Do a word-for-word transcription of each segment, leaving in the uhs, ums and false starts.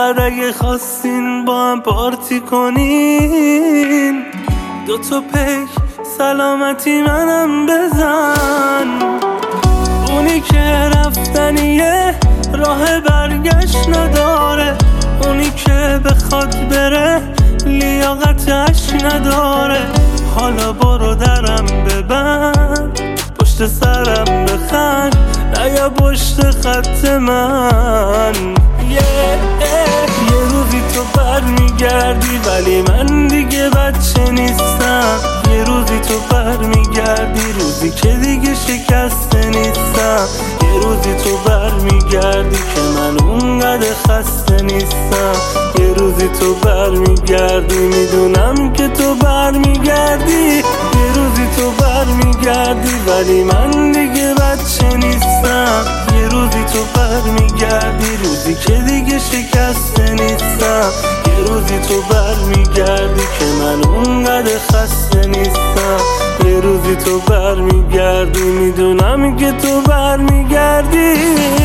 بعد اگه خواستین با هم پارتی کنین، دو تا پیک سلامتی منم بزن. اونی که رفتنیه راه برگشت نداره، اونی که بخواد بره لیاقتش نداره. حالا برو درم ببند، پشت سرم بخند، نیا پشت خط من. yeah, yeah. یه روزی تو برمیگردی ولی من دیگه بچه نیستم. یه روزی تو برمیگردی، روزی که دیگه شکسته نیستم. یه روزی تو برمیگردی که من اونقدر خسته نیستم. یه روزی تو برمیگردی، میدونم که تو برمیگردی. یه روزی تو برمیگردی ولی من دیگه بچه نیستم. یه روزی تو برمیگردی، روزی که دیگه شکسته نیستم. یه روزی تو برمیگردی که من اونقدر خسته نیستم. یه روزی تو برمیگردی، میدونم که تو برمیگردی.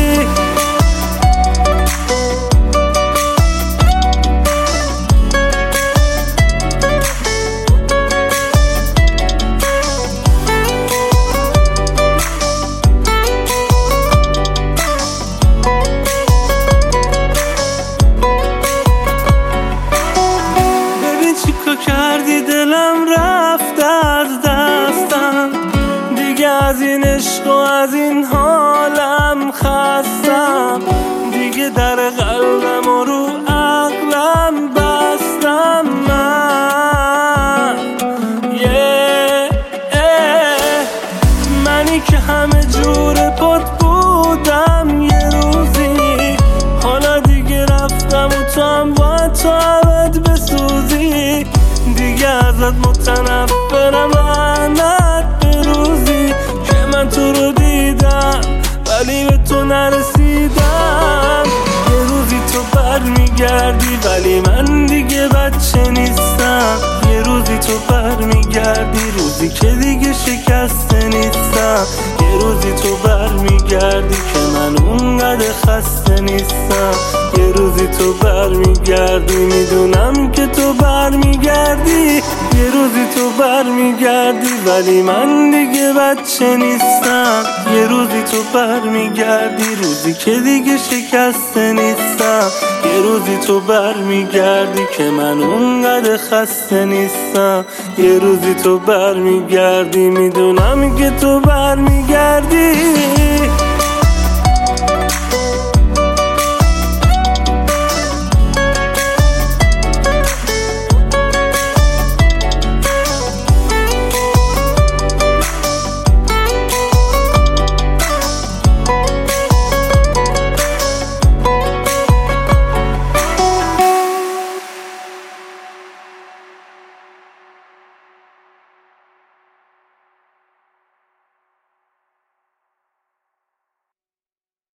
کردی دلم رفت از دستم، دیگه از این عشق و از این حالم خستم. دیگه در قلبم و رو عقلم بستم من. yeah, yeah. منی که همه جور پات بودم یه روزی، حالا دیگه رفتم و تو هم باید تو عبد بسوزی. دیگه ازت متنفرم، لعنت به روزی که من تو رو دیدم ولی به تو نرسیدم. یه روزی تو برمیگردی ولی من دیگه بچه نیستم. یه روزی تو برمیگردی، روزی که دیگه شکسته نیستم. یه روزی تو برمیگردی که من اونقدر خسته نیستم. یه روزی تو برمیگردی، میدونم که تو برمیگردی. یه روزی تو برمیگردی ولی من دیگه بچه نیستم. یه روزی تو برمیگردی، روزی که دیگه شکسته نیستم. یه روزی تو برمیگردی که من اونقدر خسته نیستم. یه روزی تو برمیگردی، میدونم که تو برمیگردی.